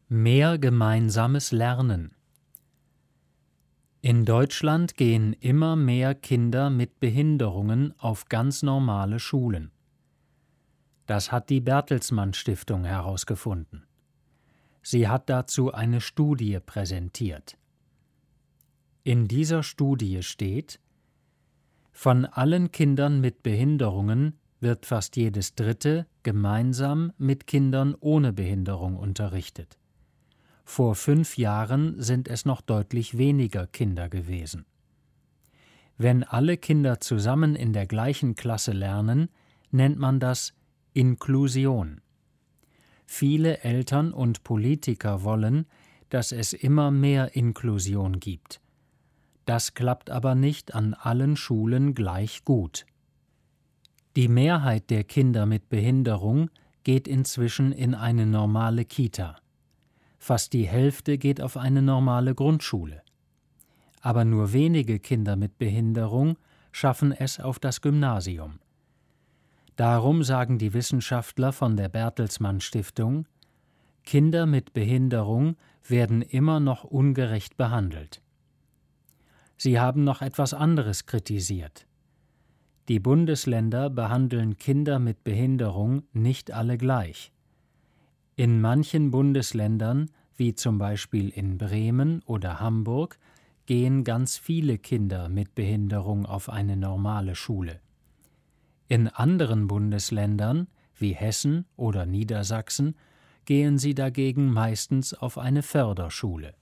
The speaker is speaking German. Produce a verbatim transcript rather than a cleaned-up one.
Mehr gemeinsames Lernen. In Deutschland gehen immer mehr Kinder mit Behinderungen auf ganz normale Schulen. Das hat die Bertelsmann Stiftung herausgefunden. Sie hat dazu eine Studie präsentiert. In dieser Studie steht: Von allen Kindern mit Behinderungen wird fast jedes Dritte gemeinsam mit Kindern ohne Behinderung unterrichtet. Vor fünf Jahren sind es noch deutlich weniger Kinder gewesen. Wenn alle Kinder zusammen in der gleichen Klasse lernen, nennt man das Inklusion. Viele Eltern und Politiker wollen, dass es immer mehr Inklusion gibt. Das klappt aber nicht an allen Schulen gleich gut. Die Mehrheit der Kinder mit Behinderung geht inzwischen in eine normale Kita. Fast die Hälfte geht auf eine normale Grundschule. Aber nur wenige Kinder mit Behinderung schaffen es auf das Gymnasium. Darum sagen die Wissenschaftler von der Bertelsmann Stiftung: Kinder mit Behinderung werden immer noch ungerecht behandelt. Sie haben noch etwas anderes kritisiert. Die Bundesländer behandeln Kinder mit Behinderung nicht alle gleich. In manchen Bundesländern, wie zum Beispiel in Bremen oder Hamburg, gehen ganz viele Kinder mit Behinderung auf eine normale Schule. In anderen Bundesländern, wie Hessen oder Niedersachsen, gehen sie dagegen meistens auf eine Förderschule.